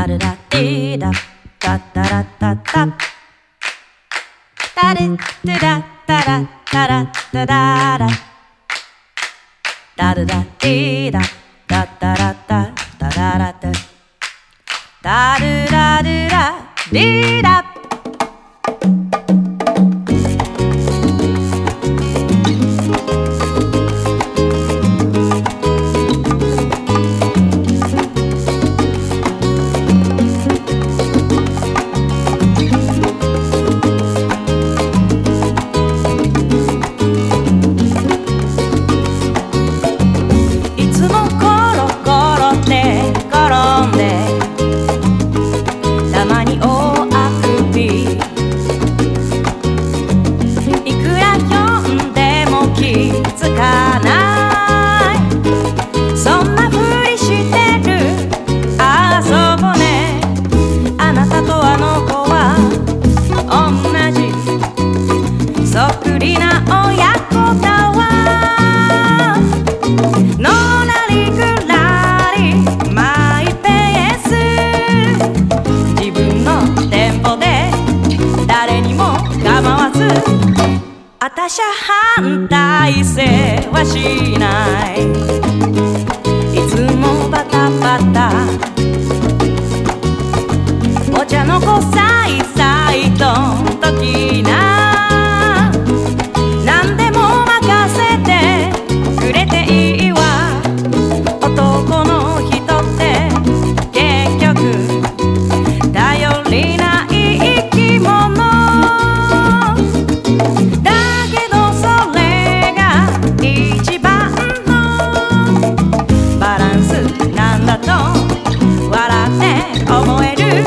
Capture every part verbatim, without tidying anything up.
ダルダディダダダラダダダルダダダラダラダダラダルダディダダダラダダダラダダルダルダディダ私は反対せはしないいつもバタバタお茶の子さいさいと時な何でも任せてくれていいわ男の人って結局頼りない生き物思える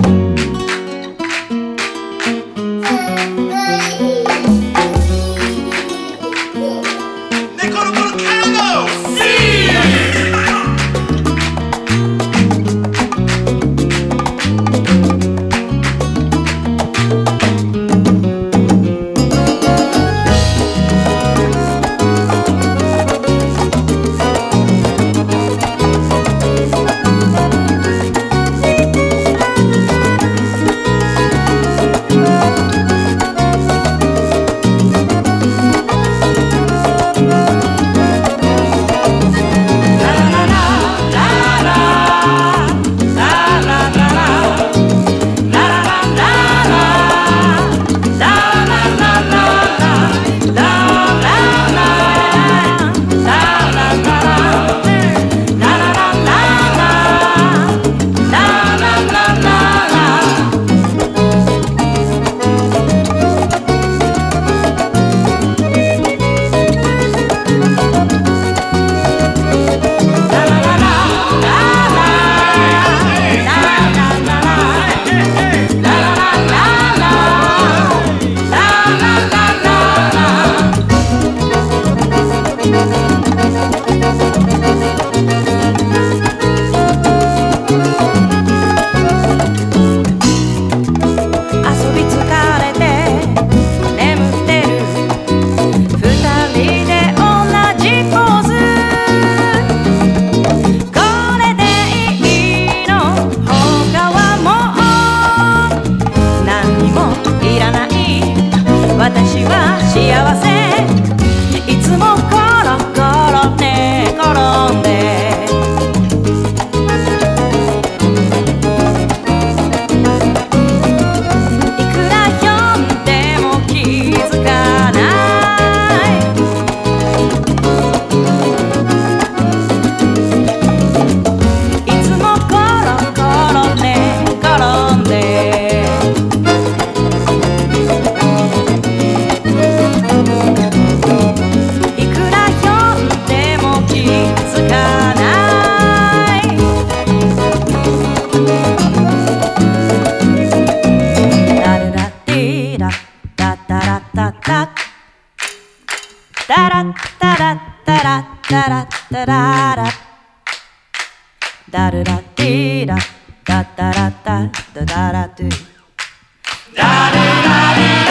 ダルラディラダダラダダダラドゥダルラディ